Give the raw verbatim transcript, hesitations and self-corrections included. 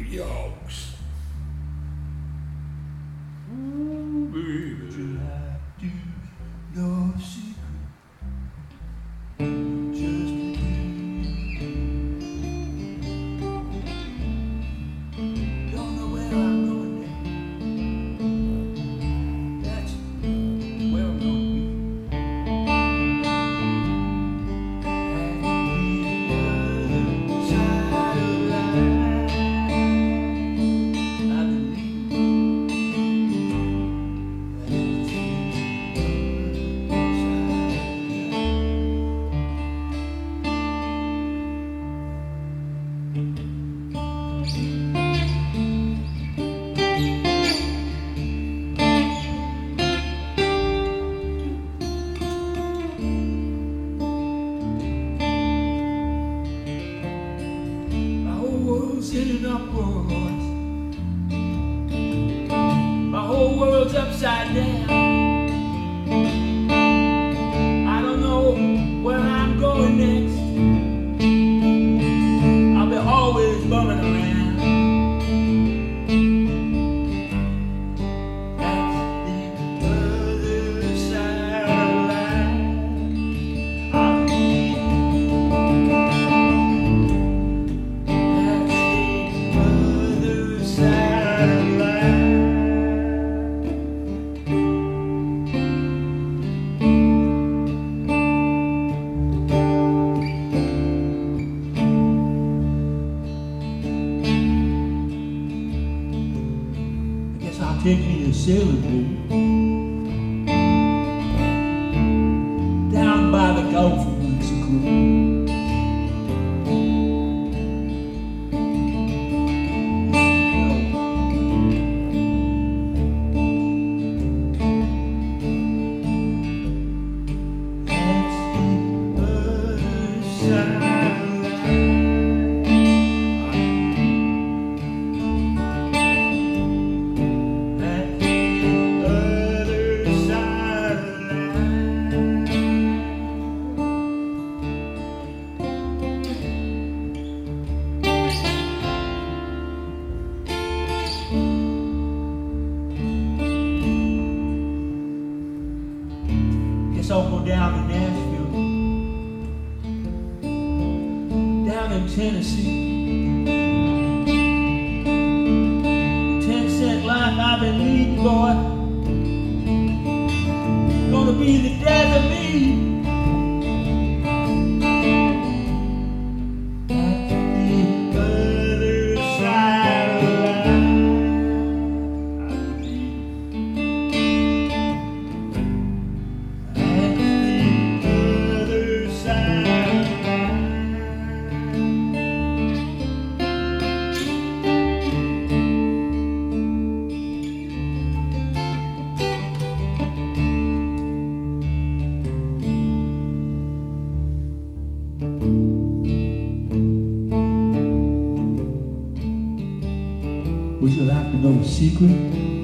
Yokes. Ooh, baby. July do no secret. Just a dream. Don't know where I'm going now. That's where I'm going to be. In an uproar, my whole world's upside down. I don't know where I'm going next. I'll be always bumming around. That's the other side of life. I'll be I'll take me a sailing boat down by the Gulf of Mexico. That's the other side. I'll go down to Nashville, down in Tennessee. The ten cent life I've been leading, boy, gonna be the death of me. Would you like to know the secret?